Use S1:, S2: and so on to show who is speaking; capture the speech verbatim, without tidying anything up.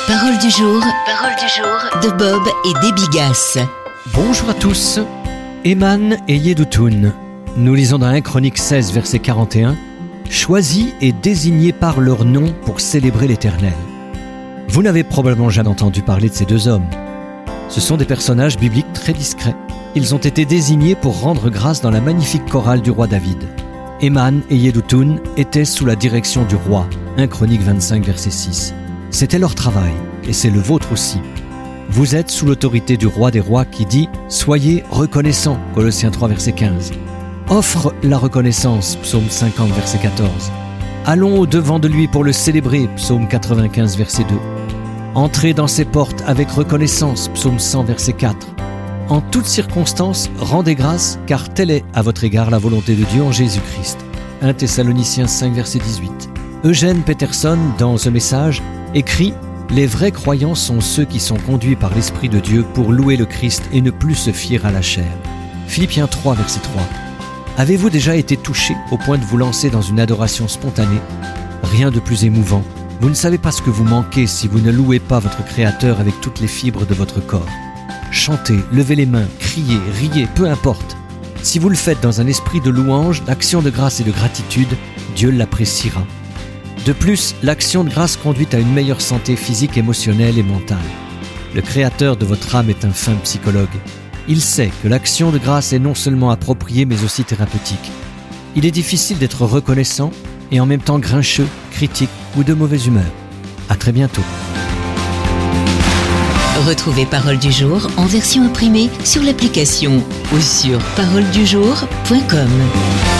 S1: Parole du jour, parole du jour de Bob et Debbie Gass.
S2: Bonjour à tous. Éman et Yedutun. Nous lisons dans un Chronique seize, verset quarante et un. Choisis et désignés par leur nom pour célébrer l'Éternel. Vous n'avez probablement jamais entendu parler de ces deux hommes. Ce sont des personnages bibliques très discrets. Ils ont été désignés pour rendre grâce dans la magnifique chorale du roi David. Éman et Yedutun étaient sous la direction du roi. un Chronique vingt-cinq, verset six. C'était leur travail, et c'est le vôtre aussi. Vous êtes sous l'autorité du roi des rois qui dit « Soyez reconnaissants » Colossiens trois, verset quinze. Offre la reconnaissance, psaume cinquante, verset quatorze. Allons au-devant de lui pour le célébrer, psaume quatre-vingt-quinze, verset deux. Entrez dans ses portes avec reconnaissance, psaume cent, verset quatre. En toutes circonstances, rendez grâce, car telle est à votre égard la volonté de Dieu en Jésus-Christ. un Thessaloniciens cinq, verset dix-huit. Eugène Peterson, dans ce message, écrit « Les vrais croyants sont ceux qui sont conduits par l'Esprit de Dieu pour louer le Christ et ne plus se fier à la chair. » Philippiens trois, verset trois. Avez-vous déjà été touché au point de vous lancer dans une adoration spontanée ? Rien de plus émouvant. Vous ne savez pas ce que vous manquez si vous ne louez pas votre Créateur avec toutes les fibres de votre corps. Chantez, levez les mains, criez, riez, peu importe. Si vous le faites dans un esprit de louange, d'action de grâce et de gratitude, Dieu l'appréciera. De plus, l'action de grâce conduit à une meilleure santé physique, émotionnelle et mentale. Le Créateur de votre âme est un fin psychologue. Il sait que l'action de grâce est non seulement appropriée mais aussi thérapeutique. Il est difficile d'être reconnaissant et en même temps grincheux, critique ou de mauvaise humeur. À très bientôt.
S1: Retrouvez Parole du jour en version imprimée sur l'application ou sur parole du jour point com.